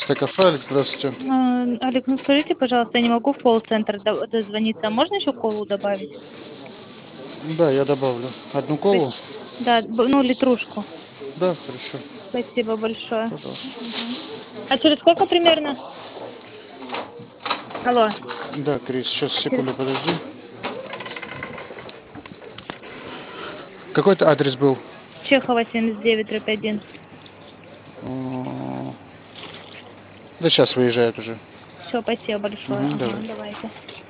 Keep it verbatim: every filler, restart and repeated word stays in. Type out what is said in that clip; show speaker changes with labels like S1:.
S1: Кафе, Алекс, здравствуйте.
S2: А, Олег, ну скажите, пожалуйста, я не могу в колл-центр до- дозвониться. А можно еще колу добавить?
S1: Да, я добавлю. Одну
S2: Спа-
S1: колу?
S2: Да, б- ну литрушку.
S1: Да, хорошо.
S2: Спасибо большое.
S1: Пожалуйста.
S2: Мгм. А через сколько примерно? Алло.
S1: Да, Крис, сейчас,
S2: Через...
S1: секунду, подожди. Какой-то адрес был?
S2: Чехова семьдесят девять дробь один.
S1: М, Да сейчас выезжают уже.
S2: Все, спасибо большое.
S1: Мгм,
S2: Ага,
S1: давай.
S2: давайте.